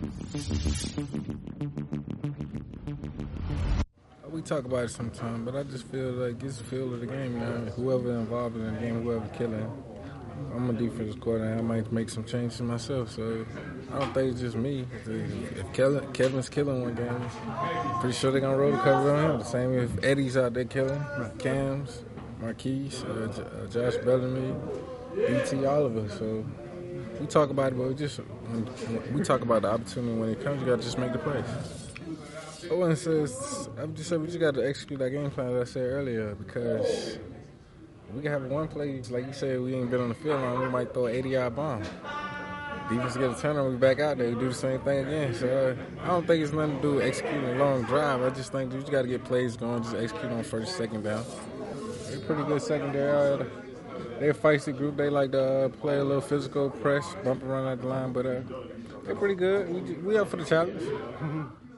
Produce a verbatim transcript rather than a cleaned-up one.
We talk about it sometimes, but I just feel like it's the feel of the game, man. Whoever involved in the game, whoever killing, I'm a defensive coordinator. I might make some changes myself, so I don't think it's just me. If Kevin, Kevin's killing one game, I'm pretty sure they're going to roll the cover on him. The same if Eddie's out there killing, Cams, Marquise, uh, J- uh, Josh Bellamy, B T, all of us. So we talk about it, but we just when we talk about the opportunity when it comes. You got to just make the plays. Owen says, I just said we just got to execute that game plan, as I said earlier, because we can have one play, like you said, we ain't been on the field long, we might throw an eighty-yard bomb. Defense get a turnover, we back out there, we do the same thing again. So uh, I don't think it's nothing to do with executing a long drive. I just think you just got to get plays going, just execute on first, second down. They're pretty good secondary. They're a feisty group. They like to uh, play a little physical press, bump around at the line, but uh, they're pretty good. We, we up for the challenge.